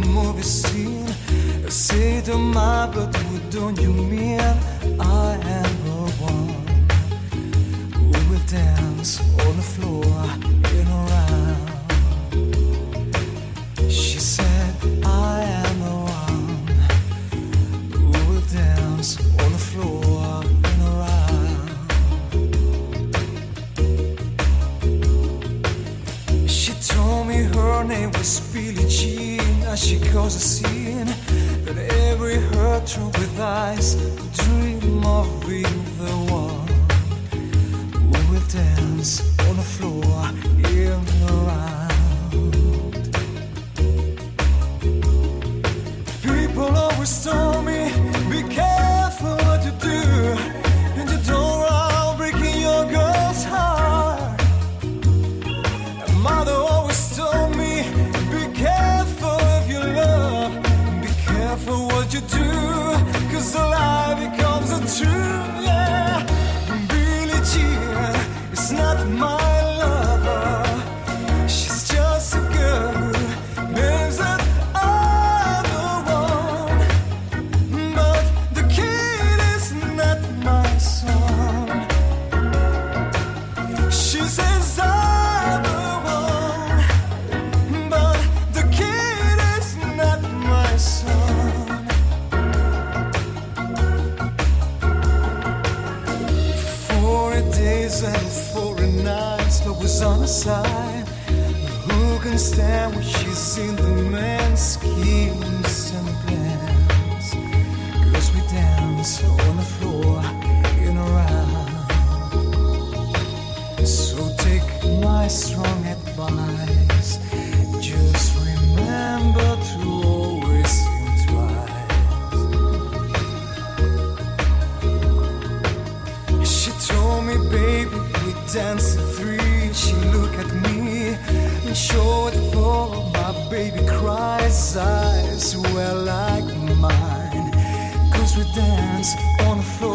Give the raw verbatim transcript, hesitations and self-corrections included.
movie scene. Say to my, but what don't you mean? I am the one who will dance on the floor in a round. She said, I am the one who will dance on the floor in a round. She told me her name was Billie Jean. As she caused a scene that every hurt through with eyes dream of being the one who will dance on the floor in the round. People always told me, be careful what you do, and you don't run breaking your girl's heart. And mother always told me, be careful if you love, be careful what you do, cause the lie becomes a truth, yeah. Billie Jean is not my lover, she's just a girl who names that I'm the one. But the kid is not my son. She says I'm the one, but the kid is not my son. Forty days and forty nights, love was on her side. Who can stand when she's in the man's schemes and plans? Cause we dance on the floor in a round. So take my strong advice, just remember to always think twice. She told me, baby, we dance at three. She looked at me and showed for my baby cries. Eyes were like mine, cause we dance on the floor